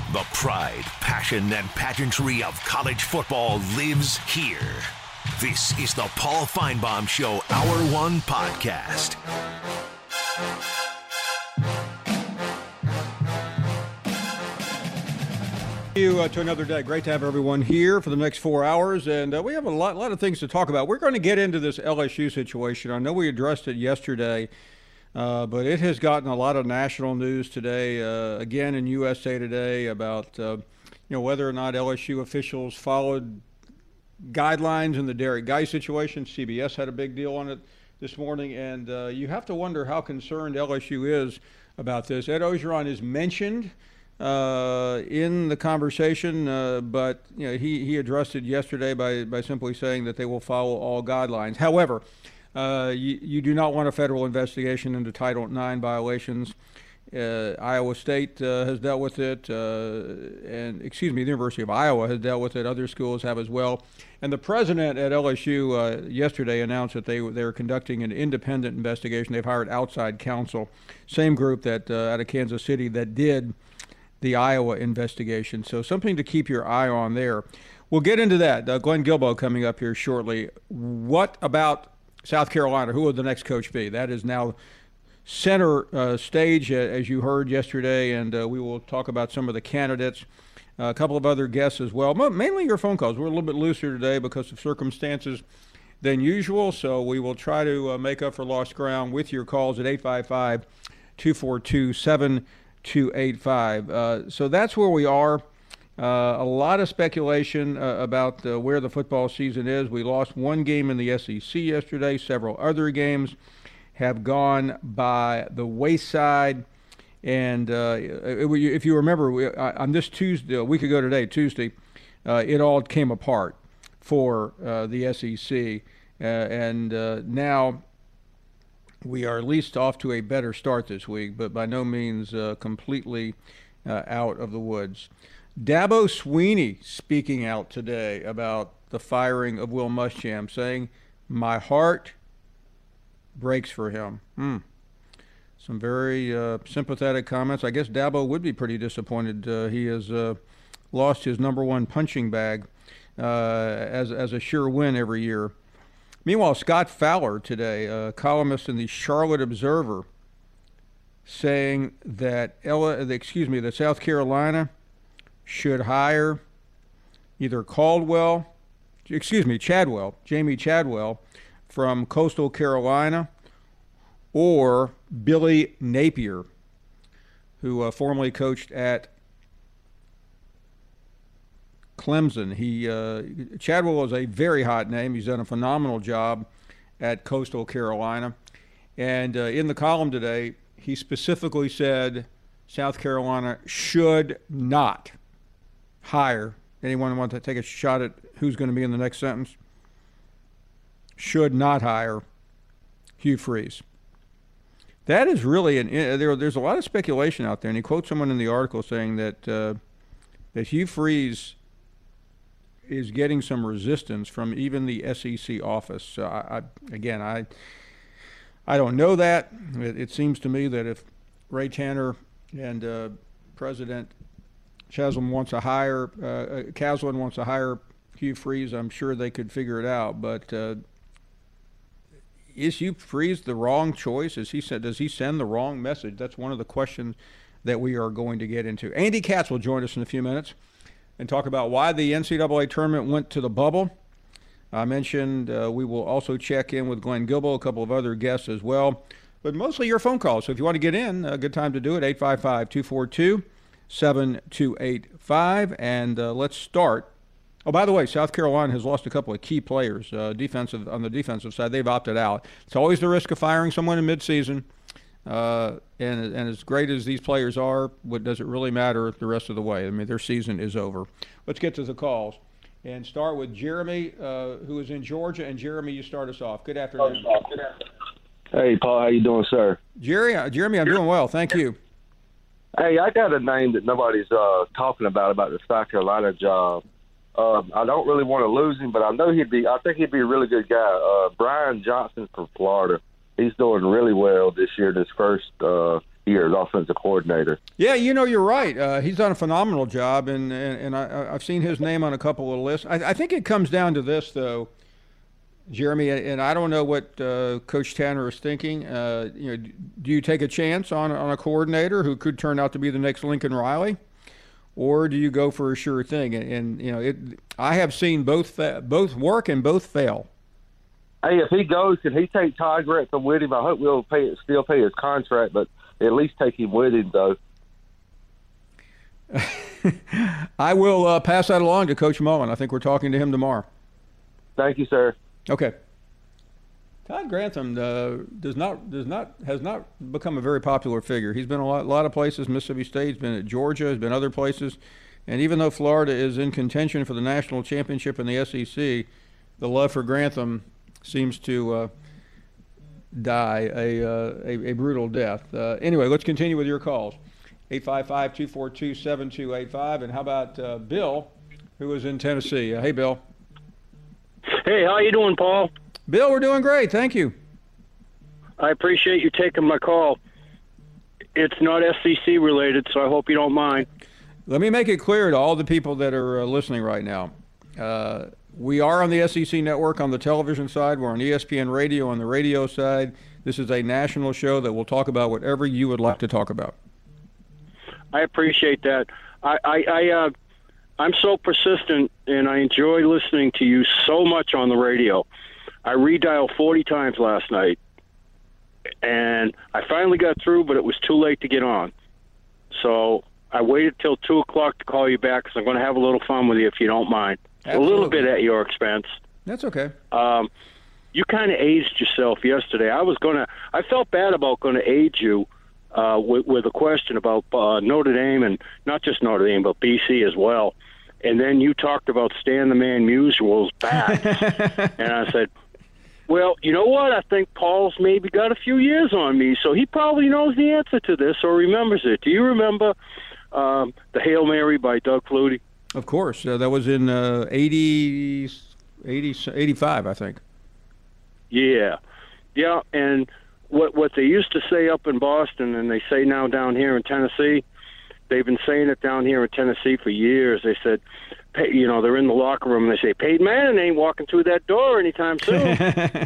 The pride, passion, and pageantry of college football lives here. This is the Paul Finebaum Show Hour 1 podcast. To another day. Great to have everyone here for the next 4 hours, and we have a lot of things to talk about. We're going to get into this LSU situation. I know we addressed it yesterday, but it has gotten a lot of national news today, again in USA Today, about whether or not LSU officials followed guidelines in the Derek Guy situation. CBS had a big deal on it this morning, and you have to wonder how concerned LSU is about this. Ed Orgeron is mentioned in the conversation, but he addressed it yesterday by simply saying that they will follow all guidelines. However, you do not want a federal investigation into Title IX violations. Iowa State has dealt with it, the University of Iowa has dealt with it. Other schools have as well. And the president at LSU yesterday announced that they're conducting an independent investigation. They've hired outside counsel, same group that out of Kansas City that did the Iowa investigation. So something to keep your eye on there. We'll get into that. Glenn Guilbeau coming up here shortly. What about South Carolina? Who will the next coach be? That is now center stage, as you heard yesterday, and we will talk about some of the candidates, a couple of other guests as well. Mainly your phone calls. We're a little bit looser today because of circumstances than usual, so we will try to make up for lost ground with your calls at 855-242-7285. So that's where we are. A lot of speculation about where the football season is. We lost one game in the SEC yesterday. Several other games have gone by the wayside. And if you remember, on this Tuesday, a week ago today, Tuesday, it all came apart for the SEC. And now we are at least off to a better start this week, but by no means completely out of the woods. Dabo Swinney speaking out today about the firing of Will Muschamp, saying, "My heart breaks for him." Some very sympathetic comments. I guess Dabo would be pretty disappointed. He has lost his number one punching bag as a sure win every year. Meanwhile, Scott Fowler today, a columnist in the Charlotte Observer, saying that that South Carolina should hire either Jamie Chadwell from Coastal Carolina, or Billy Napier, who formerly coached at Clemson. Chadwell is a very hot name. He's done a phenomenal job at Coastal Carolina. And in the column today, he specifically said South Carolina should not hire. Anyone want to take a shot at who's going to be in the next sentence? Should not hire Hugh Freeze. That is really there's a lot of speculation out there, and he quotes someone in the article saying that Hugh Freeze is getting some resistance from even the SEC office. So I don't know that. It seems to me that if Ray Tanner and President Caslin wants to hire Hugh Freeze, I'm sure they could figure it out. But is Hugh Freeze the wrong choice? Does he send the wrong message? That's one of the questions that we are going to get into. Andy Katz will join us in a few minutes and talk about why the NCAA tournament went to the bubble. I mentioned we will also check in with Glenn Guilbeau, a couple of other guests as well, but mostly your phone calls. So if you want to get in, a good time to do it, 855-242-7285. And let's start. Oh, by the way, South Carolina has lost a couple of key players on the defensive side. They've opted out. It's always the risk of firing someone in midseason. And as great as these players are, what does it really matter the rest of the way? I mean, their season is over. Let's get to the calls and start with Jeremy, who is in Georgia. And Jeremy, you start us off. Good afternoon. Hey, Paul, how you doing, sir? Jeremy, I'm doing well. Thank you. Hey, I got a name that nobody's talking about the South Carolina job. I don't really want to lose him, but I think he'd be a really good guy. Brian Johnson from Florida. He's doing really well this year in his first year as offensive coordinator. Yeah, you're right. He's done a phenomenal job, and I've seen his name on a couple of lists. I think it comes down to this, though, Jeremy, and I don't know what Coach Tanner is thinking. Do you take a chance on a coordinator who could turn out to be the next Lincoln Riley, or do you go for a sure thing? And I have seen both work and both fail. Hey, if he goes, can he take Todd Grantham with him? I hope we'll still pay his contract, but at least take him with him, though. I will pass that along to Coach Mullen. I think we're talking to him tomorrow. Thank you, sir. Okay. Todd Grantham has not become a very popular figure. He's been a lot of places. Mississippi State, he's been at Georgia, has been other places, and even though Florida is in contention for the national championship in the SEC, the love for Grantham seems to die a brutal death. Anyway, let's continue with your calls. 855-242-7285. And how about Bill, who is in Tennessee? Hey, Bill. Hey, how you doing, Paul? Bill, we're doing great. Thank you. I appreciate you taking my call. It's not SEC related, so I hope you don't mind. Let me make it clear to all the people that are listening right now. We are on the SEC network on the television side. We're on ESPN Radio on the radio side. This is a national show that will talk about whatever you would like to talk about. I appreciate that. I'm so persistent, and I enjoy listening to you so much on the radio. I redialed 40 times last night, and I finally got through, but it was too late to get on. So I waited till 2 o'clock to call you back because I'm going to have a little fun with you if you don't mind. Absolutely. A little bit at your expense. That's okay. You kind of aged yourself yesterday. I felt bad about going to age you with a question about Notre Dame, and not just Notre Dame, but BC as well. And then you talked about Stan the Man Musical's back. And I said, well, you know what? I think Paul's maybe got a few years on me, so he probably knows the answer to this or remembers it. Do you remember the Hail Mary by Doug Flutie? Of course. That was in 85, I think. Yeah. Yeah, and what they used to say up in Boston and they say now down here in Tennessee, they've been saying it down here in Tennessee for years. They said, they're in the locker room and they say, Peyton Manning ain't walking through that door anytime soon,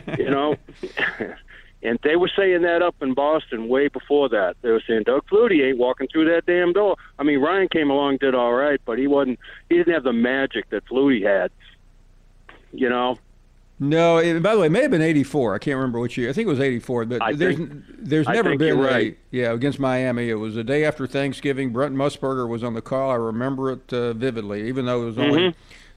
And they were saying that up in Boston way before that. They were saying Doug Flutie ain't walking through that damn door. I mean, Ryan came along, did all right, but he didn't have the magic that Flutie had, No, by the way, it may have been 84. I can't remember which year. I think it was 84. But there's never been right. Against Miami. It was the day after Thanksgiving. Brent Musburger was on the call. I remember it vividly, even though it was only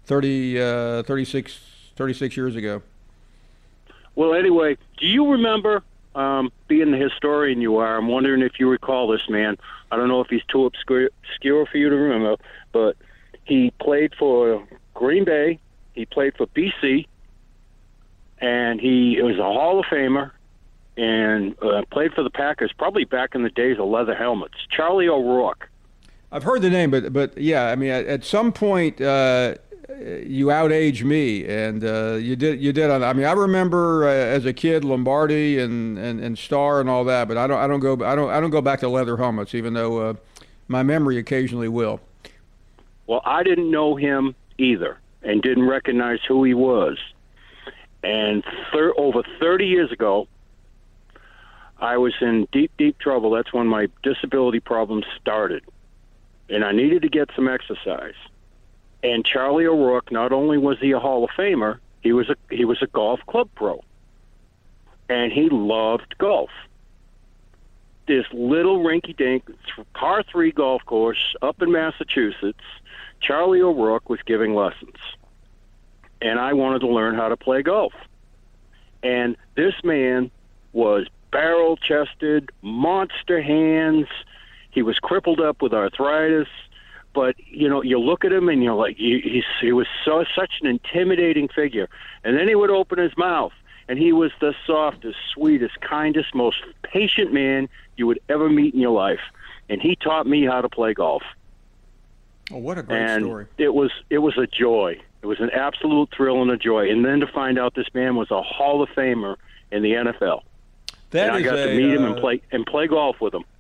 36 years ago. Well, anyway, do you remember, being the historian you are, I'm wondering if you recall this man. I don't know if he's too obscure for you to remember, but he played for Green Bay. He played for BC. And he was a Hall of Famer and played for the Packers, probably back in the days of leather helmets. Charlie O'Rourke. I've heard the name, but yeah, I mean, at some point you outaged me, and you did. I mean, I remember as a kid Lombardi and Starr and all that, but I don't go back to leather helmets, even though my memory occasionally will. Well, I didn't know him either, and didn't recognize who he was. And over 30 years ago, I was in deep, deep trouble. That's when my disability problems started. And I needed to get some exercise. And Charlie O'Rourke, not only was he a Hall of Famer, he was a golf club pro. And he loved golf. This little rinky-dink par 3 golf course up in Massachusetts, Charlie O'Rourke was giving lessons. And I wanted to learn how to play golf. And this man was barrel-chested, monster hands. He was crippled up with arthritis. But, you look at him and you're like, he was such an intimidating figure. And then he would open his mouth, and he was the softest, sweetest, kindest, most patient man you would ever meet in your life. And he taught me how to play golf. Oh, what a great story. It was a joy. It was an absolute thrill and a joy. And then to find out this man was a Hall of Famer in the NFL. I got to meet him and play golf with him.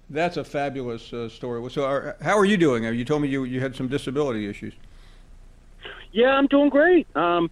That's a fabulous story. So how are you doing? You told me you had some disability issues. Yeah, I'm doing great.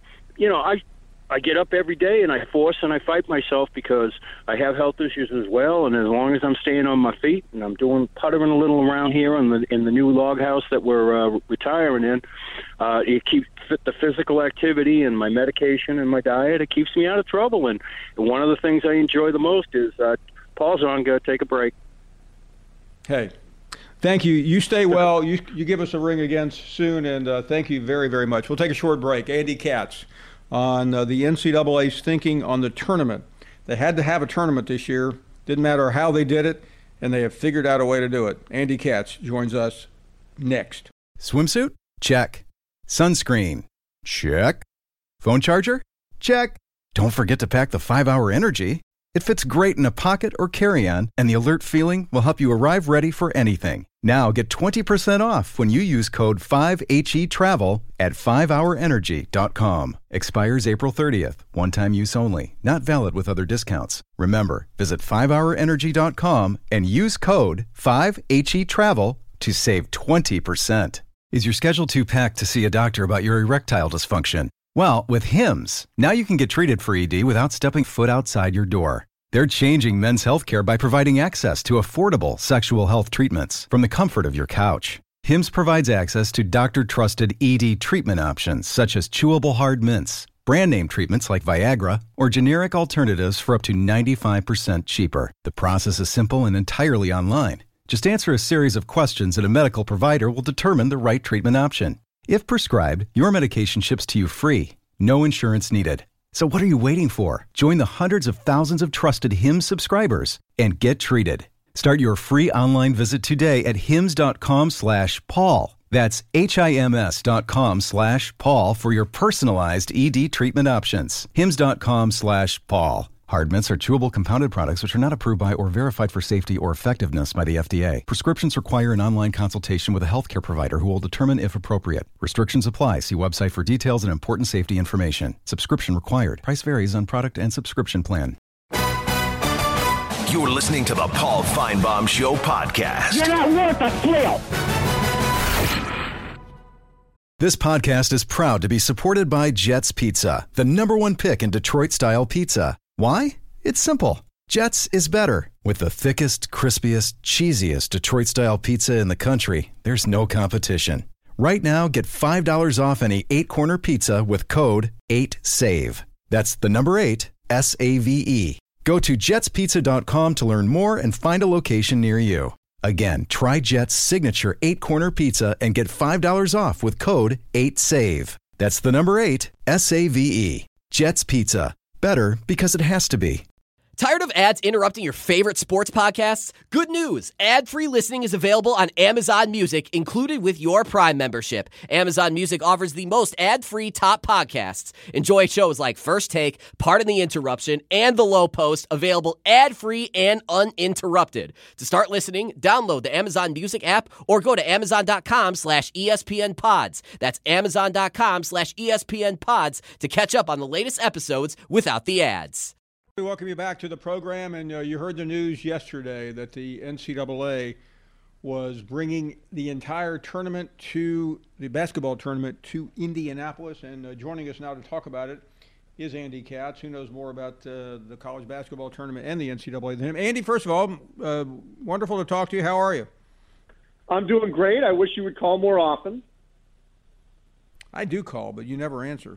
I get up every day and I force and I fight myself because I have health issues as well. And as long as I'm staying on my feet and I'm puttering a little around here in the new log house that we're retiring in, it keeps the physical activity and my medication and my diet. It keeps me out of trouble. And one of the things I enjoy the most is Paul's on. Go take a break. Hey. Thank you. You stay well. You give us a ring again soon, and thank you very, very much. We'll take a short break. Andy Katz on the NCAA's thinking on the tournament. They had to have a tournament this year. Didn't matter how they did it, and they have figured out a way to do it. Andy Katz joins us next. Swimsuit? Check. Sunscreen? Check. Phone charger? Check. Don't forget to pack the 5-Hour Energy. It fits great in a pocket or carry-on, and the alert feeling will help you arrive ready for anything. Now get 20% off when you use code 5HETRAVEL at 5hourenergy.com. Expires April 30th. One-time use only. Not valid with other discounts. Remember, visit 5hourenergy.com and use code 5HETRAVEL to save 20%. Is your schedule too packed to see a doctor about your erectile dysfunction? Well, with Hims, now you can get treated for ED without stepping foot outside your door. They're changing men's healthcare by providing access to affordable sexual health treatments from the comfort of your couch. Hims provides access to doctor-trusted ED treatment options such as chewable hard mints, brand name treatments like Viagra, or generic alternatives for up to 95% cheaper. The process is simple and entirely online. Just answer a series of questions and a medical provider will determine the right treatment option. If prescribed, your medication ships to you free. No insurance needed. So what are you waiting for? Join the hundreds of thousands of trusted Hims subscribers and get treated. Start your free online visit today at hims.com/Paul. That's HIMS.com/Paul for your personalized ED treatment options. hims.com/Paul. Hard mints are chewable compounded products which are not approved by or verified for safety or effectiveness by the FDA. Prescriptions require an online consultation with a healthcare provider who will determine if appropriate. Restrictions apply. See website for details and important safety information. Subscription required. Price varies on product and subscription plan. You're listening to the Paul Feinbaum Show podcast. You're not worth a thrill. This podcast is proud to be supported by Jets Pizza, the #1 pick in Detroit-style pizza. Why? It's simple. Jets is better. With the thickest, crispiest, cheesiest Detroit-style pizza in the country, there's no competition. Right now, get $5 off any 8-corner pizza with code 8SAVE. That's the number 8, SAVE. Go to jetspizza.com to learn more and find a location near you. Again, try Jet's signature 8-corner pizza and get $5 off with code 8SAVE. That's the number 8, SAVE. Jet's Pizza. Better because it has to be. Tired of ads interrupting your favorite sports podcasts? Good news! Ad-free listening is available on Amazon Music, included with your Prime membership. Amazon Music offers the most ad-free top podcasts. Enjoy shows like First Take, Pardon the Interruption, and The Low Post, available ad-free and uninterrupted. To start listening, download the Amazon Music app or go to amazon.com/ESPN Pods. That's amazon.com/ESPN Pods to catch up on the latest episodes without the ads. We welcome you back to the program, and you heard the news yesterday that the NCAA was bringing the entire tournament the basketball tournament to Indianapolis, and joining us now to talk about it is Andy Katz, who knows more about the college basketball tournament and the NCAA than him. Andy, first of all, wonderful to talk to you. How are you? I'm doing great. I wish you would call more often. I do call, but you never answer.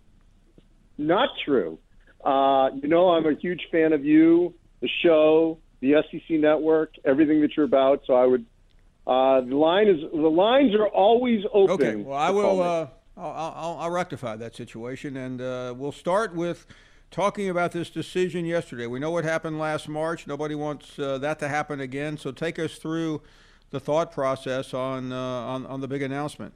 Not true. I'm a huge fan of you, the show, the SEC network, everything that you're about. So I would, the lines are always open. Okay. Well, I will, I'll rectify that situation, and we'll start with talking about this decision yesterday. We know what happened last March. Nobody wants that to happen again. So take us through the thought process on the big announcement.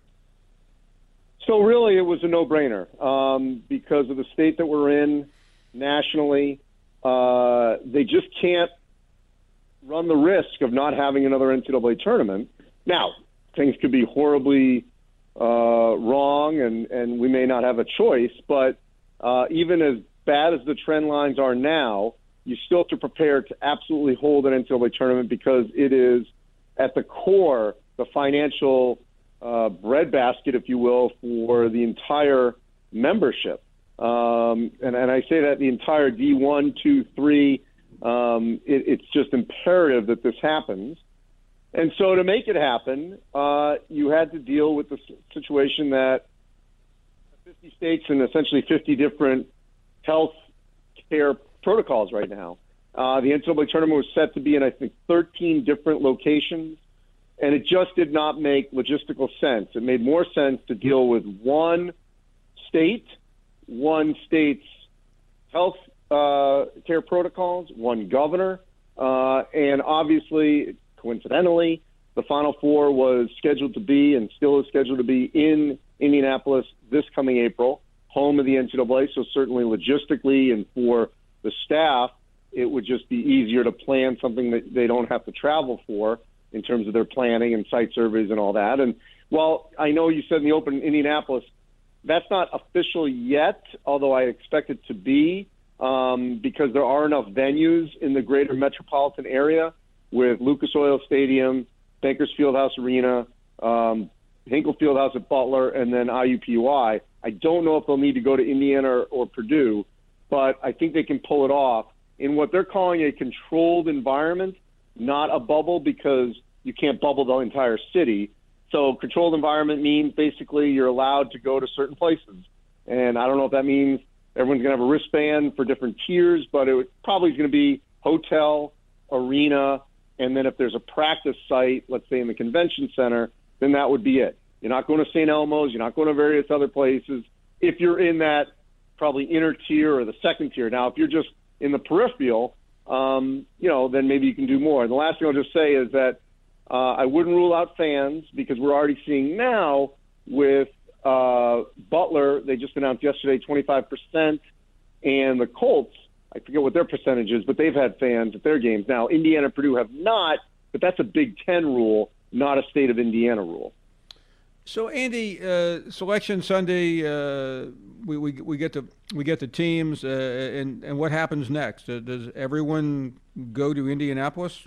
So really, it was a no-brainer because of the state that we're in. Nationally, they just can't run the risk of not having another NCAA tournament. Now, things could be horribly wrong, and we may not have a choice, but even as bad as the trend lines are now, you still have to prepare to absolutely hold an NCAA tournament because it is at the core the financial breadbasket, if you will, for the entire membership. And I say that the entire D1, 2, 3, it's just imperative that this happens. And so to make it happen, you had to deal with the situation that 50 states and essentially 50 different health care protocols right now. The NCAA tournament was set to be in, I think, 13 different locations, and it just did not make logistical sense. It made more sense to deal with one state's health care protocols, one governor, and obviously, coincidentally, the Final Four was scheduled to be and still is scheduled to be in Indianapolis this coming April, home of the NCAA, so certainly logistically and for the staff, it would just be easier to plan something that they don't have to travel for in terms of their planning and site surveys and all that. And while I know you said in the open Indianapolis, that's not official yet, although I expect it to be, because there are enough venues in the greater metropolitan area with Lucas Oil Stadium, Bankers Fieldhouse Arena, Hinkle Fieldhouse at Butler, and then IUPUI. I don't know if they'll need to go to Indiana or Purdue, but I think they can pull it off in what they're calling a controlled environment, not a bubble, because you can't bubble the entire city. So controlled environment means basically you're allowed to go to certain places. And I don't know if that means everyone's going to have a wristband for different tiers, but it probably is going to be hotel, arena, and then if there's a practice site, let's say in the convention center, then that would be it. You're not going to St. Elmo's. You're not going to various other places. If you're in that probably inner tier or the second tier. Now, if you're just in the peripheral, then maybe you can do more. And the last thing I'll just say is that I wouldn't rule out fans because we're already seeing now with Butler, they just announced yesterday 25%, and the Colts, I forget what their percentage is, but they've had fans at their games. Now, Indiana and Purdue have not, but that's a Big Ten rule, not a state of Indiana rule. So, Andy, Selection Sunday, we get the teams, and what happens next? Does everyone go to Indianapolis?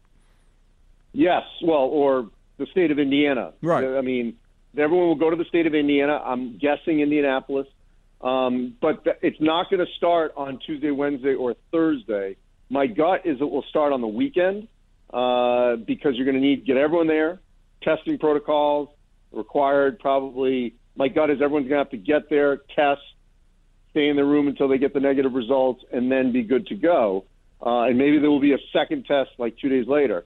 Yes, well, or the state of Indiana. Right. I mean, everyone will go to the state of Indiana. I'm guessing Indianapolis. But it's not going to start on Tuesday, Wednesday, or Thursday. My gut is it will start on the weekend because you're going to need to get everyone there, testing protocols required probably. My gut is everyone's going to have to get there, test, stay in their room until they get the negative results, and then be good to go. And maybe there will be a second test like 2 days later.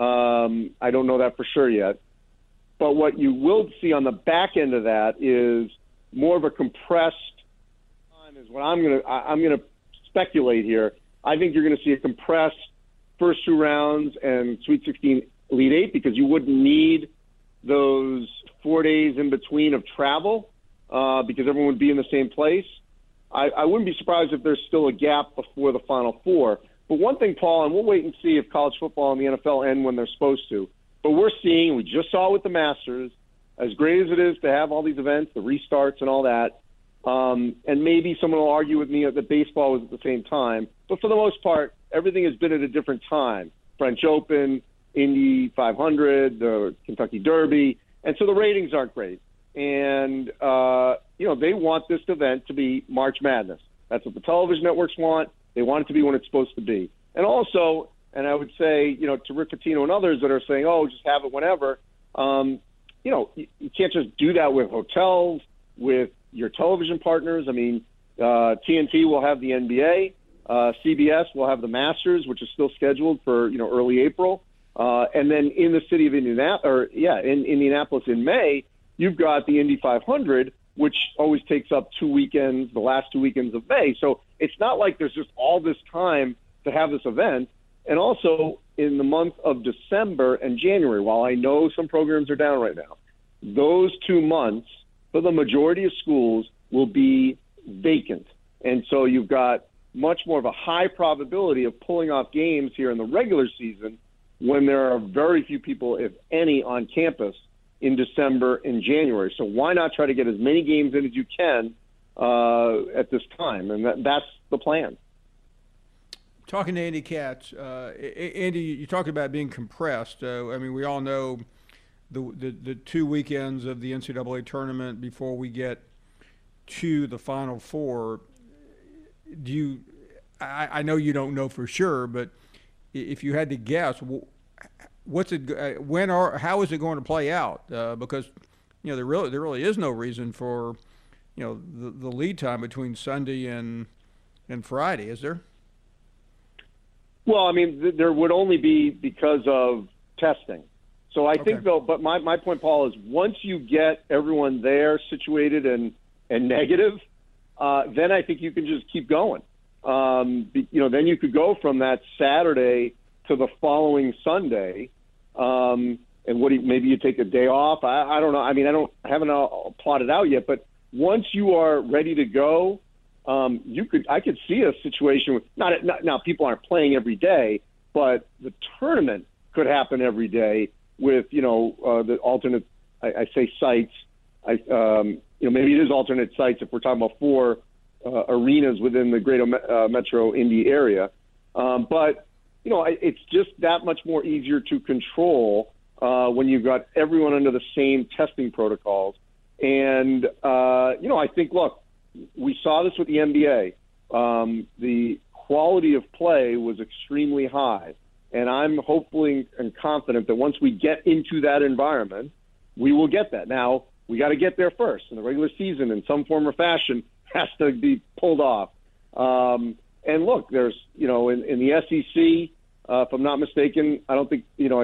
I don't know that for sure yet. But what you will see on the back end of that is more of a compressed time is what I'm going to speculate here. I think you're going to see a compressed first two rounds and Sweet 16 Elite Eight because you wouldn't need those 4 days in between of travel because everyone would be in the same place. I wouldn't be surprised if there's still a gap before the Final Four. But one thing, Paul, and we'll wait and see if college football and the NFL end when they're supposed to, but we're seeing, we just saw with the Masters, as great as it is to have all these events, the restarts and all that, and maybe someone will argue with me that baseball was at the same time, but for the most part, everything has been at a different time. French Open, Indy 500, the Kentucky Derby, and so the ratings aren't great. And, they want this event to be March Madness. That's what the television networks want. They want it to be when it's supposed to be. And also, and I would say, to Rick Pitino and others that are saying, just have it whenever, you can't just do that with hotels, with your television partners. I mean, TNT will have the NBA. CBS will have the Masters, which is still scheduled for, early April. And then in the city of Indianapolis, in Indianapolis in May, you've got the Indy 500, which always takes up 2 weekends, the last 2 weekends of May. So it's not like there's just all this time to have this event. And also in the month of December and January, while I know some programs are down right now, those 2 months for the majority of schools will be vacant. And so you've got much more of a high probability of pulling off games here in the regular season when there are very few people, if any, on campus in December and January. So why not try to get as many games in as you can at this time? And that's the plan. Talking to Andy Katz, Andy, you talked about being compressed. We all know the 2 weekends of the NCAA tournament before we get to the Final Four. I know you don't know for sure, but if you had to guess, how is it going to play out? Because there really is no reason for the lead time between Sunday and Friday, is there? Well, there would only be because of testing. So I think, though, but my point, Paul, is once you get everyone there situated and negative, then I think you can just keep going. Then you could go from that Saturday to the following Sunday, and maybe you take a day off. I don't know. I haven't plotted out yet, but once you are ready to go, I could see a situation with now people aren't playing every day, but the tournament could happen every day with the alternate. I say sites. Maybe it is alternate sites if we're talking about 4 arenas within the greater Metro Indy area. But it's just that much more easier to control when you've got everyone under the same testing protocols. And I think, look, we saw this with the NBA. The quality of play was extremely high. And I'm hopefully and confident that once we get into that environment, we will get that. Now, we got to get there first. And the regular season, in some form or fashion, has to be pulled off. And look, there's, in the SEC, if I'm not mistaken, I don't think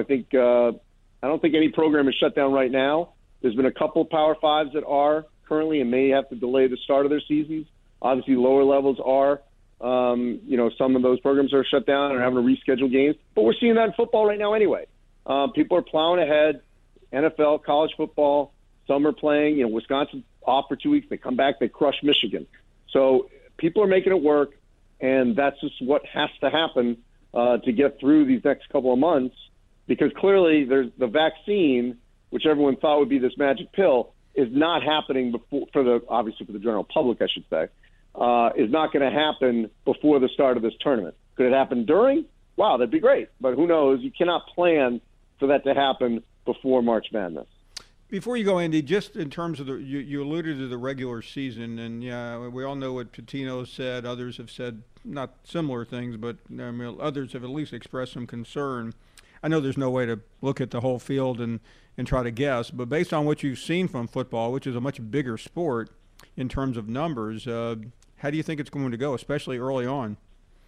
any program is shut down right now. There's been a couple of Power Fives that are currently and may have to delay the start of their seasons. Obviously, lower levels are. Some of those programs are shut down and are having to reschedule games. But we're seeing that in football right now anyway. People are plowing ahead. NFL, college football, some are playing. Wisconsin off for 2 weeks. They come back, they crush Michigan. So people are making it work, and that's just what has to happen to get through these next couple of months, because clearly there's the vaccine, which everyone thought would be this magic pill, is not happening obviously for the general public, I should say, is not going to happen before the start of this tournament. Could it happen during? Wow, that'd be great. But who knows? You cannot plan for that to happen before March Madness. Before you go, Andy, just in terms of you alluded to the regular season, and we all know what Pitino said. Others have said not similar things, but others have at least expressed some concern. I know there's no way to look at the whole field and try to guess, but based on what you've seen from football, which is a much bigger sport in terms of numbers, how do you think it's going to go, especially early on?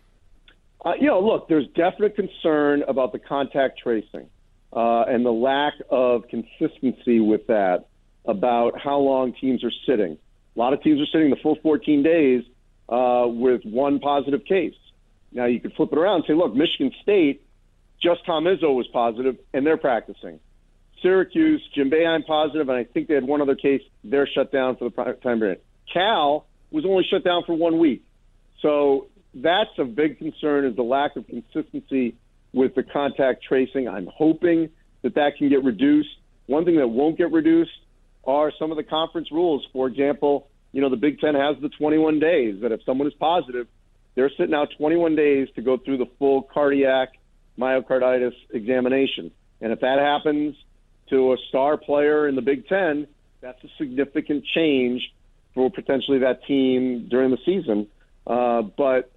Look, there's definite concern about the contact tracing and the lack of consistency with that, about how long teams are sitting. A lot of teams are sitting the full 14 days with one positive case. Now, you could flip it around and say, look, Michigan State, just Tom Izzo was positive, and they're practicing. Syracuse, Jim Boeheim positive, and I think they had one other case. They're shut down for the time period. Cal was only shut down for 1 week. So that's a big concern, is the lack of consistency with the contact tracing. I'm hoping that can get reduced. One thing that won't get reduced are some of the conference rules. For example, the Big Ten has the 21 days that if someone is positive, they're sitting out 21 days to go through the full cardiac myocarditis examination. And if that happens to a star player in the Big Ten, that's a significant change for potentially that team during the season. But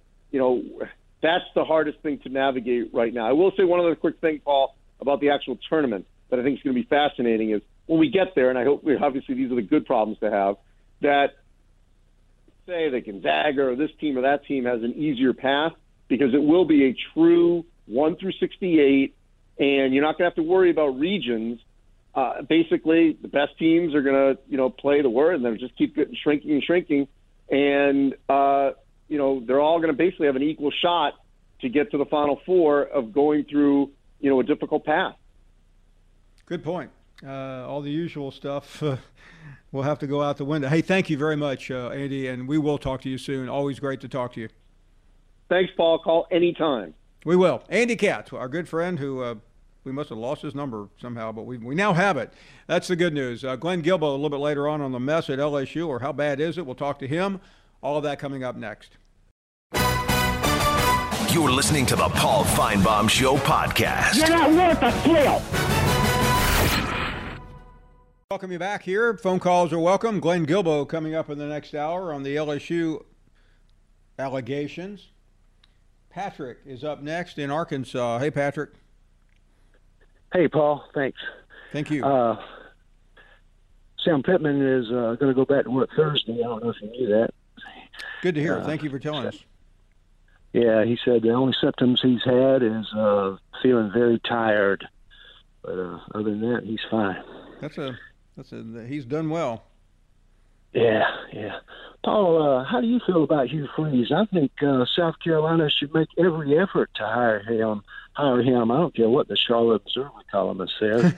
that's the hardest thing to navigate right now. I will say one other quick thing, Paul, about the actual tournament that I think is going to be fascinating is when we get there, and I hope obviously these are the good problems to have, that say that Gonzaga or this team or that team has an easier path, because it will be a true 1 through 68, and you're not going to have to worry about regions. Basically, the best teams are going to, play the word, and they'll just keep getting shrinking. And, they're all going to basically have an equal shot to get to the Final Four of going through, a difficult path. Good point. All the usual stuff will have to go out the window. Hey, thank you very much, Andy, and we will talk to you soon. Always great to talk to you. Thanks, Paul. Call anytime. We will. Andy Katz, our good friend who we must have lost his number somehow, but we now have it. That's the good news. Glenn Guilbeau a little bit later on the mess at LSU, or how bad is it? We'll talk to him. All of that coming up next. You're listening to the Paul Feinbaum Show podcast. You're not worth a flail. Welcome you back here. Phone calls are welcome. Glenn Guilbeau coming up in the next hour on the LSU allegations. Patrick is up next in Arkansas. Hey, Patrick. Hey, Paul. Thanks. Thank you. Sam Pittman is going to go back to work Thursday. I don't know if you knew that. Good to hear. Thank you for telling us. Yeah, he said the only symptoms he's had is feeling very tired. But other than that, he's fine. He's done well. Yeah. Paul, how do you feel about Hugh Freeze? I think South Carolina should make every effort to hire him. I don't care what the Charlotte Observer columnist says.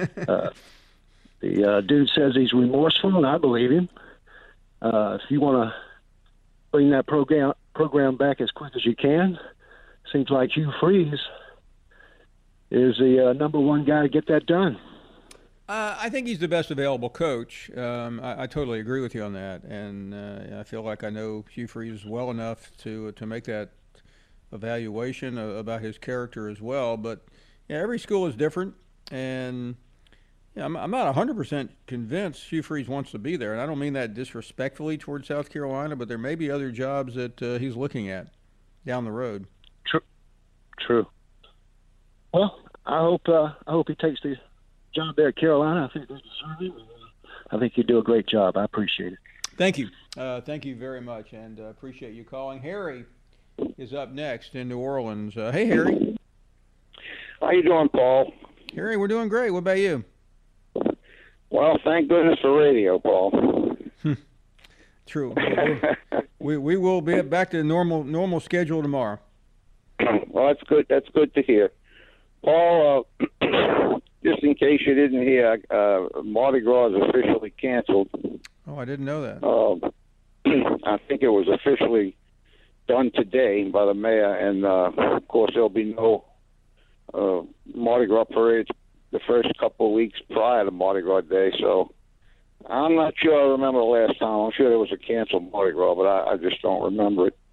The dude says he's remorseful, and I believe him. If you want to bring that program back as quick as you can, seems like Hugh Freeze is the number one guy to get that done. I think he's the best available coach. I totally agree with you on that, and I feel like I know Hugh Freeze well enough to make that evaluation about his character as well. But yeah, every school is different, and I'm not 100% convinced Hugh Freeze wants to be there, and I don't mean that disrespectfully towards South Carolina, but there may be other jobs that he's looking at down the road. True. Well, I hope he takes the job there at Carolina. I think they deserve it. I think you do a great job. I appreciate it. Thank you. Thank you very much, and appreciate you calling. Harry is up next in New Orleans. Hey, Harry. How you doing, Paul? Harry, we're doing great. What about you? Well, thank goodness for radio, Paul. True. We will be back to normal schedule tomorrow. Well, that's good. That's good to hear, Paul. Just in case you didn't hear, Mardi Gras is officially canceled. Oh, I didn't know that. I think it was officially done today by the mayor, and of course there'll be no Mardi Gras parades the first couple of weeks prior to Mardi Gras Day. So I'm not sure I remember the last time. I'm sure there was a canceled Mardi Gras, but I just don't remember it.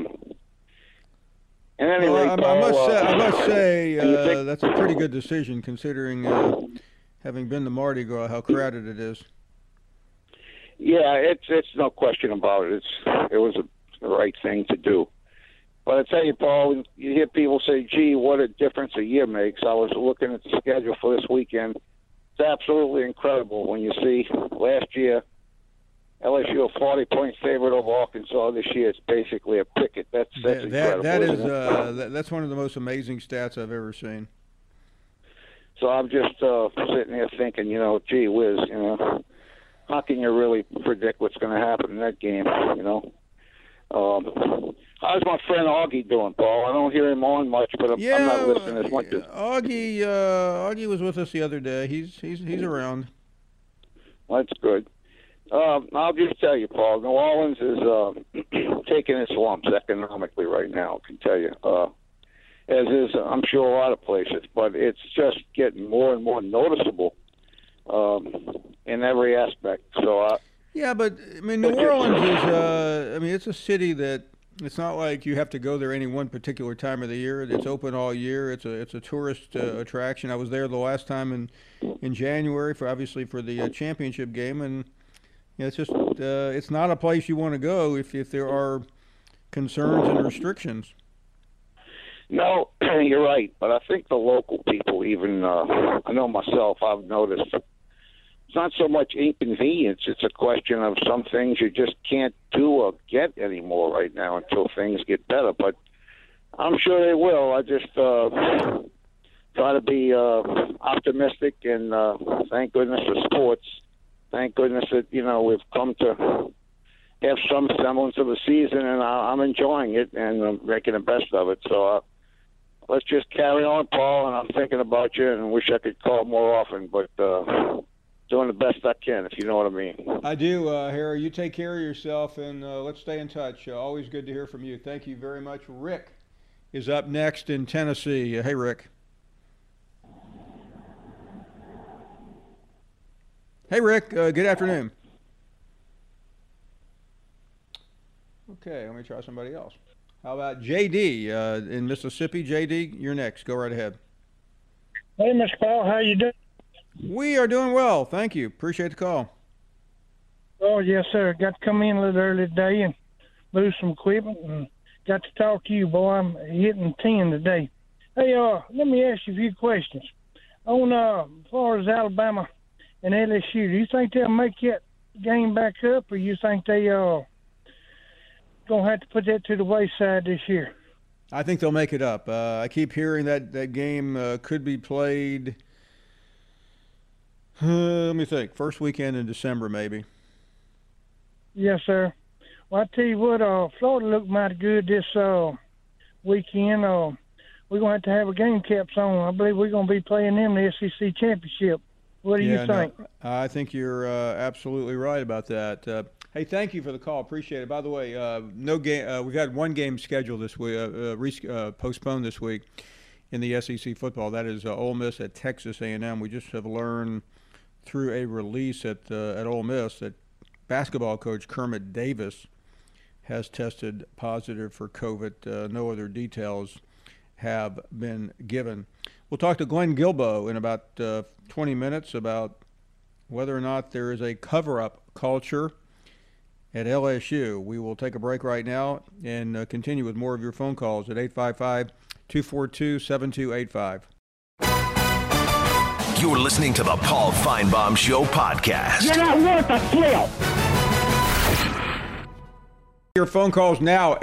And anyway, I must say that's a pretty good decision considering having been to Mardi Gras, how crowded it is. Yeah, it's no question about it. It was the right thing to do. But I tell you, Paul, you hear people say, "Gee, what a difference a year makes." I was looking at the schedule for this weekend. It's absolutely incredible when you see last year LSU a 40-point favorite over Arkansas. This year it's basically a picket. That's incredible. That's one of the most amazing stats I've ever seen. So I'm just sitting here thinking, gee whiz, how can you really predict what's going to happen in that game? How's my friend Augie doing, Paul? I don't hear him on much, but I'm not listening as much as Augie was with us the other day. He's around. That's good. I'll just tell you, Paul, New Orleans is taking its lumps economically right now, I can tell you, as is, I'm sure, a lot of places. But it's just getting more and more noticeable in every aspect. So, but, New Orleans is, it's a city that it's not like you have to go there any one particular time of the year. It's open all year. It's a tourist attraction. I was there the last time in January for the championship game, and it's just it's not a place you want to go if there are concerns and restrictions. No, you're right. But I think the local people, even I know myself, I've noticed it's not so much inconvenience. It's a question of some things you just can't do or get anymore right now until things get better. But I'm sure they will. I just try to be optimistic, and thank goodness for sports. Thank goodness that, we've come to have some semblance of a season, and I'm enjoying it, and I'm making the best of it. So let's just carry on, Paul, and I'm thinking about you and wish I could call more often, but doing the best I can, if you know what I mean. I do, Harry. You take care of yourself, and let's stay in touch. Always good to hear from you. Thank you very much. Rick is up next in Tennessee. Hey, Rick. Hey, Rick. Good afternoon. Okay, let me try somebody else. How about JD in Mississippi? JD, you're next. Go right ahead. Hey, Mr. Paul, how you doing? We are doing well. Thank you. Appreciate the call. Oh, yes, sir. Got to come in a little early today and move some equipment and got to talk to you, boy. I'm hitting 10 today. Hey, let me ask you a few questions. On as far as Alabama and LSU, do you think they'll make that game back up, or you think they going to have to put that to the wayside this year? I think they'll make it up. I keep hearing that game could be played, let me think, first weekend in December maybe. Yes, sir. Well, I tell you what, Florida looked mighty good this weekend. We're going to have a game caps on. I believe we're going to be playing them in the SEC championship. What do you think? No, I think you're absolutely right about that. Hey, thank you for the call. Appreciate it. By the way, no game. We've had one game scheduled this week, postponed this week in the SEC football. That is Ole Miss at Texas A&M. We just have learned through a release at Ole Miss that basketball coach Kermit Davis has tested positive for COVID. No other details have been given. We'll talk to Glenn Guilbeau in about 20 minutes about whether or not there is a cover-up culture at LSU. We will take a break right now and continue with more of your phone calls at 855-242-7285. You're listening to the Paul Feinbaum Show podcast. You're not worth a flip. Your phone calls now,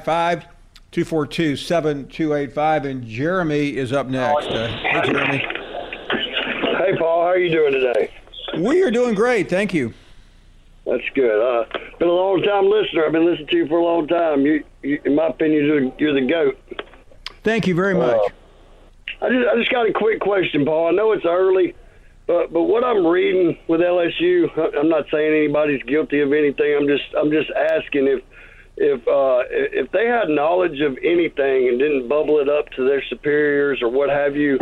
855-242-7285, and Jeremy is up next. Hey, Jeremy. Hey, Paul. How are you doing today? We are doing great. Thank you. That's good. Been a long-time listener. I've been listening to you for a long time. You in my opinion, you're the GOAT. Thank you very much. I just got a quick question, Paul. I know it's early, but what I'm reading with LSU, I'm not saying anybody's guilty of anything. I'm just asking if they had knowledge of anything and didn't bubble it up to their superiors or what have you,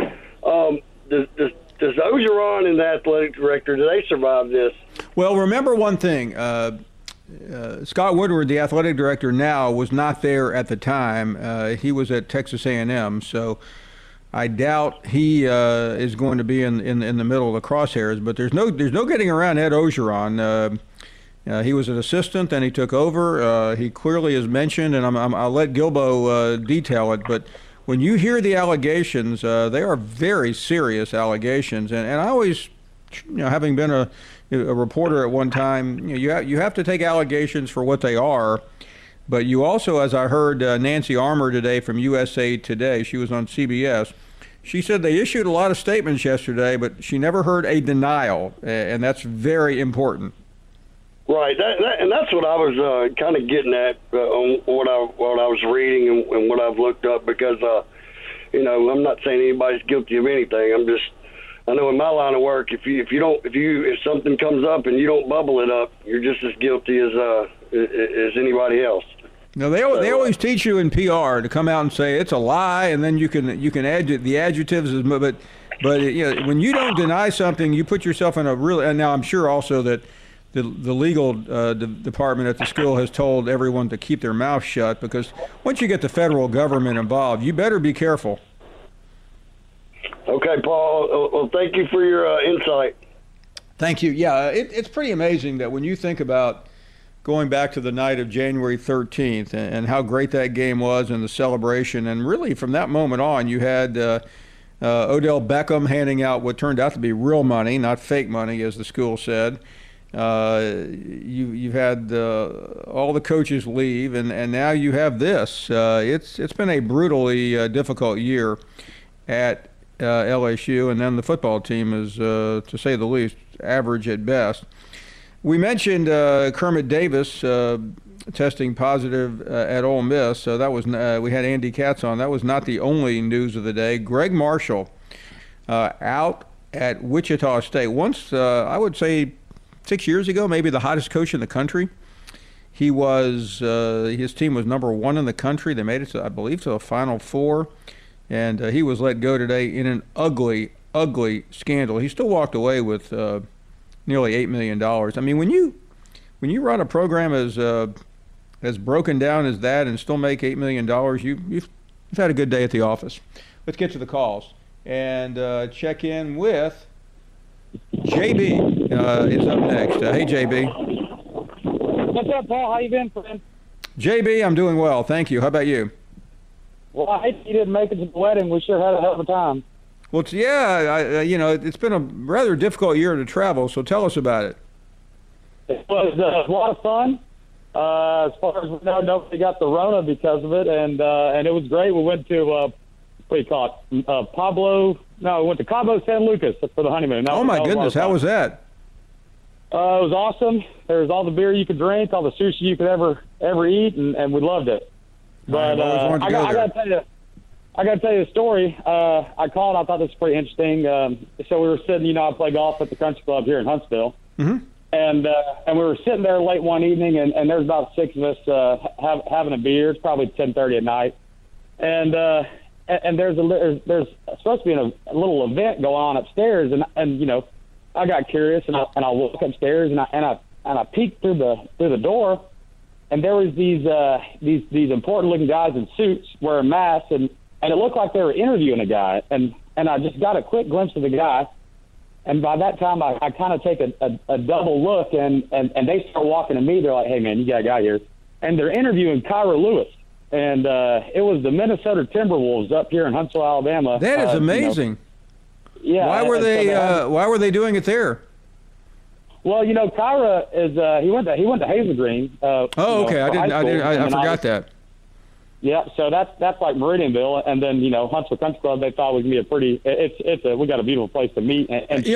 does Orgeron and the athletic director, do they survive this? Well, remember one thing. Scott Woodward, the athletic director now, was not there at the time. He was at Texas A&M, so I doubt he is going to be in the middle of the crosshairs. But there's no getting around Ed Orgeron. He was an assistant, and he took over. He clearly is mentioned, and I'll let Guilbeau detail it. But when you hear the allegations, they are very serious allegations. And I always, having been a reporter at one time, you have to take allegations for what they are. But you also, as I heard Nancy Armour today from USA Today, she was on CBS, she said they issued a lot of statements yesterday, but she never heard a denial, and that's very important. Right, and that's what I was kind of getting at on what I was reading and what I've looked up, because I'm not saying anybody's guilty of anything. I know in my line of work, if something comes up and you don't bubble it up, you're just as guilty as anybody else. No, they always teach you in PR to come out and say it's a lie, and then you can add the adjectives, but when you don't deny something, you put yourself in a real. And now I'm sure also that the legal department at the school has told everyone to keep their mouth shut, because once you get the federal government involved, you better be careful. Okay, Paul. Well, thank you for your insight. Thank you. Yeah, it's pretty amazing that when you think about going back to the night of January 13th and how great that game was and the celebration, and really from that moment on, you had Odell Beckham handing out what turned out to be real money, not fake money, as the school said. You've had all the coaches leave, and now you have this. It's been a brutally difficult year at LSU, and then the football team is, to say the least, average at best. We mentioned Kermit Davis testing positive at Ole Miss. So that was we had Andy Katz on. That was not the only news of the day. Greg Marshall out at Wichita State. Once, I would say 6 years ago, maybe the hottest coach in the country. He was his team was number one in the country. They made it, I believe, to the Final Four. And he was let go today in an ugly, ugly scandal. He still walked away with nearly $8 million. I mean, when you run a program as as broken down as that and still make $8 million, you've had a good day at the office. Let's get to the calls and check in with JB. Is up next. Hey, JB. What's up, Paul? How you been, friend? JB, I'm doing well. Thank you. How about you? Well, I hate you didn't make it to the wedding. We sure had a hell of a time. Well, it's been a rather difficult year to travel, so tell us about it. It was a lot of fun. As far as we know, nobody got the Rona because of it, and it was great. We went to, what do you call it, we went to Cabo San Lucas for the honeymoon. Oh, my goodness. How was that? It was awesome. There was all the beer you could drink, all the sushi you could ever eat, and we loved it. But I got to tell you a story. I called. I thought this was pretty interesting. So we were sitting, I play golf at the country club here in Huntsville. Mm-hmm. And we were sitting there late one evening, and there's about 6 of us having a beer. It's probably 10:30 at night, and there's supposed to be a little event going on upstairs, and I got curious, and I walked upstairs, and I peeked through the door, and there was these important looking guys in suits wearing masks, and it looked like they were interviewing a guy, and I just got a quick glimpse of the guy. And by that time, I kind of take a double look, and they start walking to me. They're like, "Hey, man, you got a guy here." And they're interviewing Kyra Lewis. And it was the Minnesota Timberwolves up here in Huntsville, Alabama. That is amazing. Yeah. Why were they doing it there? Well, Kyra is he went to Hazel Green. Okay. I forgot that. Yeah, so that's like Meridianville, and then Huntsville Country Club. They thought it was gonna be a pretty. We got a beautiful place to meet. And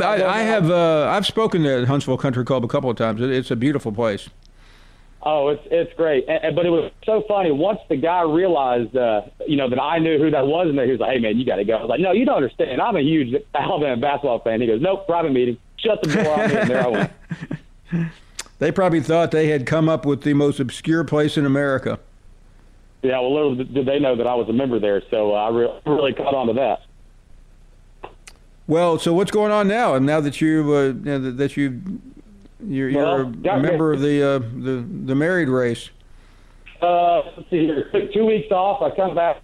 I've spoken to Huntsville Country Club a couple of times. It's a beautiful place. Oh, it's great. But it was so funny once the guy realized that I knew who that was, and he was like, "Hey, man, you got to go." I was like, "No, you don't understand. I'm a huge Alabama basketball fan." He goes, "Nope, private meeting. Shut the door on me," and there I went. They probably thought they had come up with the most obscure place in America. Yeah, well, little did they know that I was a member there, so I really caught on to that. Well, so what's going on now? And now that you're a member of the married race. Let's see here. Took 2 weeks off. I come back.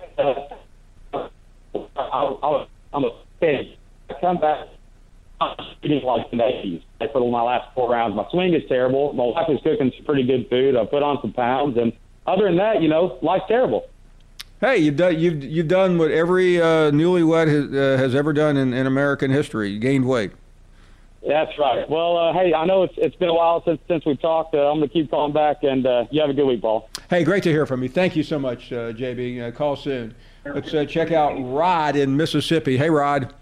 I'm a fan. I come back. I'm shooting like the 80s. I put on my last 4 rounds. My swing is terrible. My wife is cooking some pretty good food. I put on some pounds, and other than that, life's terrible. Hey, you've done what every newlywed has ever done in American history. You gained weight. That's right. Well, hey, I know it's been a while since we talked. I'm going to keep calling back, and you have a good week, Paul. Hey, great to hear from you. Thank you so much, JB. Call soon. Let's check out Rod in Mississippi. Hey, Rod.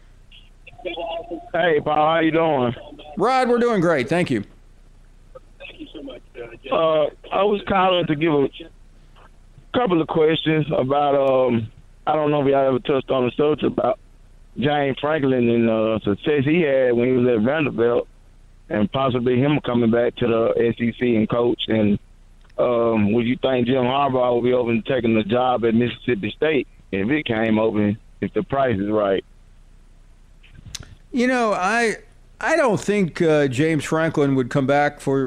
Hey, Paul. How you doing? Rod, we're doing great. Thank you. Thank you so much. I was calling to give a couple of questions about, I don't know if y'all ever touched on the subject about James Franklin and the success he had when he was at Vanderbilt, and possibly him coming back to the SEC and coach. And would you think Jim Harbaugh will be open to taking the job at Mississippi State if it came open, if the price is right? I don't think James Franklin would come back for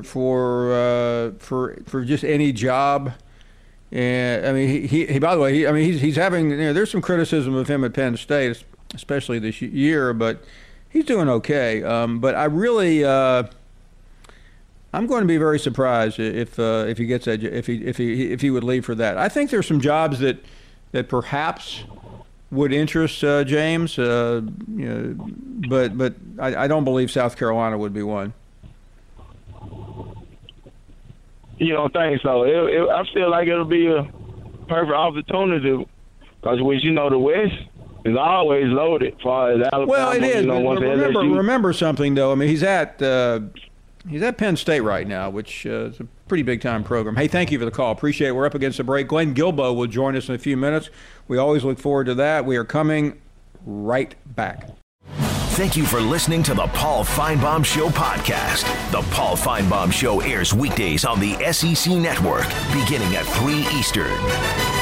just any job. And I mean, he by the way, he's having there's some criticism of him at Penn State, especially this year, but he's doing okay. But I really, I'm going to be very surprised if he gets that, if he would leave for that. I think there's some jobs that perhaps would interest James, but I don't believe South Carolina would be one. You don't think so? I feel like it'll be a perfect opportunity because, the West is always loaded as far as Alabama. Well, it is. Remember something though. I mean, he's at Penn State right now, which is a pretty big-time program. Hey, thank you for the call. Appreciate it. We're up against the break. Glenn Guilbeau will join us in a few minutes. We always look forward to that. We are coming right back. Thank you for listening to the Paul Finebaum Show podcast. The Paul Finebaum Show airs weekdays on the SEC Network, beginning at 3 Eastern.